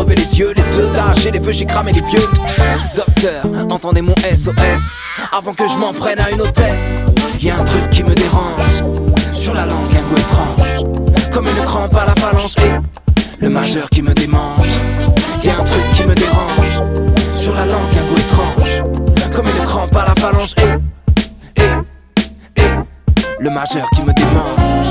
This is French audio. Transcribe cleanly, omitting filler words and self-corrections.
crevé les yeux, les deux d'arracher les vœux, j'ai cramé les vieux. Docteur, entendez mon SOS, avant que je m'en prenne à une hôtesse. Y'a un truc qui me dérange, sur la langue un goût étrange, comme une crampe à la phalange et le majeur qui me démange. Y'a un truc qui me dérange, sur la langue un goût étrange, comme une crampe à la phalange et le majeur qui me démange.